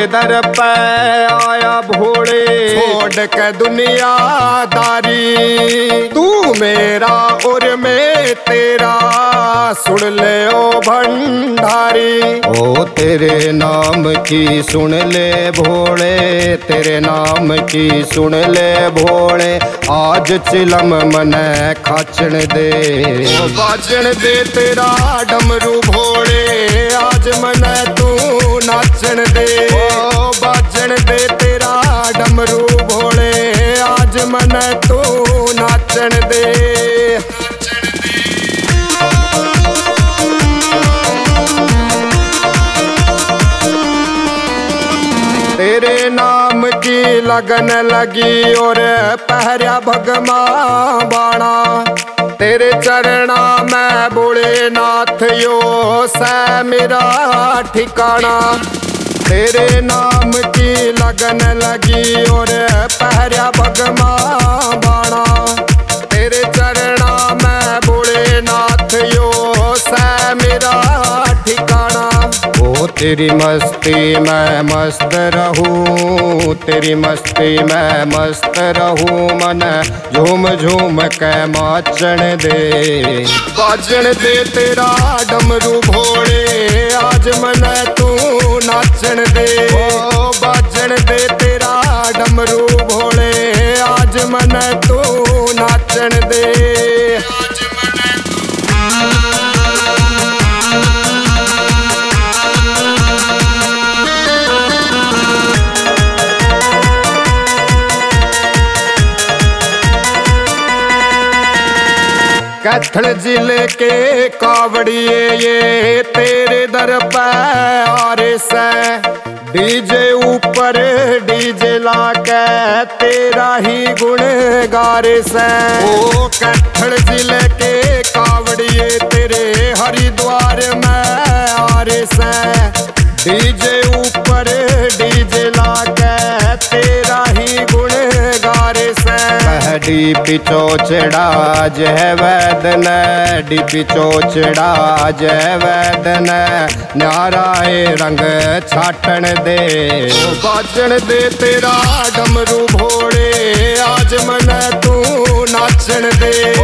दर पे आया भोले, छोड़ के दुनियादारी। तू मेरा और मैं तेरा, सुन ले ओ भंडारी। ओ तेरे नाम की सुन ले भोले, तेरे नाम की सुन ले भोले। आज चिलम मने खाचन दे, ओ बाजन दे तेरा डमरू भोले। आज मने तू नाचन दे, ओ बाजन दे तेरा डमरू भोले। आज मने तू नाचन दे। तेरे नाम की लगन लगी और पहरा भगमा बाणा। तेरे चरणा में भोलेनाथ यो सै मेरा ठिकाना। तेरे नाम की लगन लगी और पहरा भगमा बाणा। तेरे चरणा में भोलेनाथ यो सै मेरा ठिकाना। ओ तेरी मस्ती में मस्त रहूं, तेरी मस्ती में मस्त रहूं। मन झूम झूम के नाचन दे, बाजन दे तेरा डमरू भोले। आज मन तू नाचन दे, ओ बाजन दे तेरा डमरू भोले। आज मन तू नाचन दे। कैथल जिले के कावड़िए ये तेरे दर पे आरे से। डीजे ऊपर डीजे लाके तेरा ही गुण गारे से। ओ कैथल जिले के कावड़िए तेरे हरिद्वार में आरे से। डीजे ऊपर डीजे लाके तेरा ही गुण गारे से। डीपी चोचड़ा जय वैदन, डीपी चोचड़ा जय वैदन। न्याराए रंग छाटन दे, ओ बाजन दे तेरा डमरू भोले। आज मन तू नाचन दे,